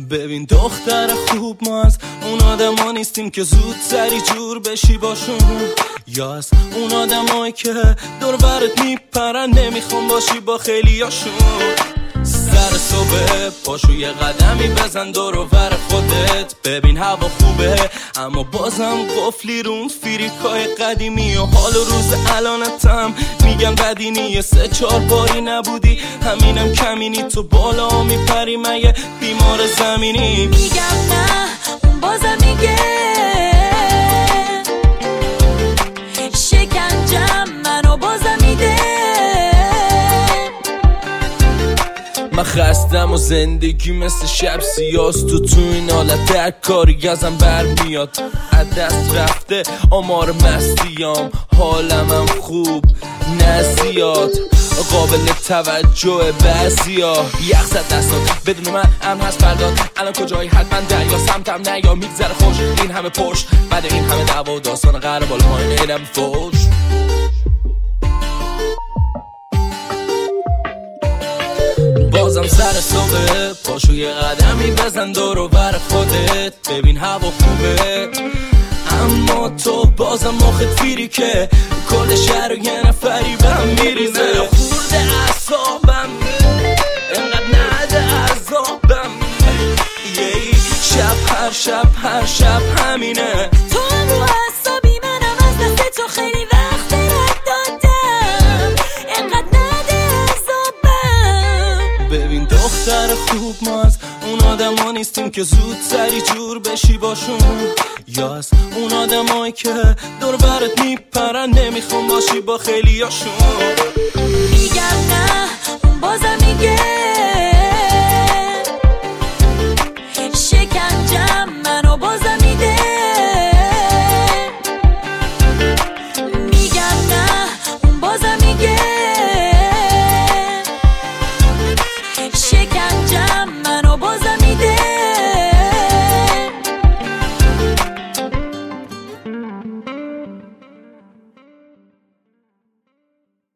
ببین دختر خوب، ما از اون آدما نیستیم که زود سری جور بشی باشون، یا از اون آدمایی که دور برت میپرن نمیخوام باشی با خیلیاشون. سر صبح پاشو یه قدمی بزن دور و بر خودت، ببین هوا خوبه اما بازم قفلی رون فیریکای قدیمی و حال و روز الانتم میگن بدینی. 3-4 باری نبودی همینم کمینی، تو بالا میپری مگه بیمار زمینی؟ میگم نه اون بازم میگه شکنجم منو بازم میده. من خستم و زندگی مثل شب سیاست، تو این حالت هر کاری ازم برمیاد. از دست رفته آمار مستیام، حالمم خوب نه زیاد قابل توجه بعضیا. یخ زد دستات بدون من امن هست فرداد، الان کجایی حتما دریا سمتم نیا. میگذره خوش این همه پشت بعد این همه دعوا و داستان قرار بالا پایین اینم فوش. بازم سر صبح پاشو یه قدمی بزن دور و بر خودت، ببین هوا خوبه اما تو بازم مخت فیری که کل شهر و یه نفری بهم میریزه. خورده اعصابم انقدر نده عذابم، هر شب همینه. تو هم رو اعصابی، منم از دست تو خیلی وقت رد دادم، انقدر نده عذابم. ببین دختر خوب، ما از اون آدما نیستیم که زود سری جور بشی باشون، یا از اون آدمایی که دور برت میپرن نمیخوام باشی با خیلیاشون. میگم نه اون بازم میگه شکنجم منو بازم میده. میگم نه اون بازم میگه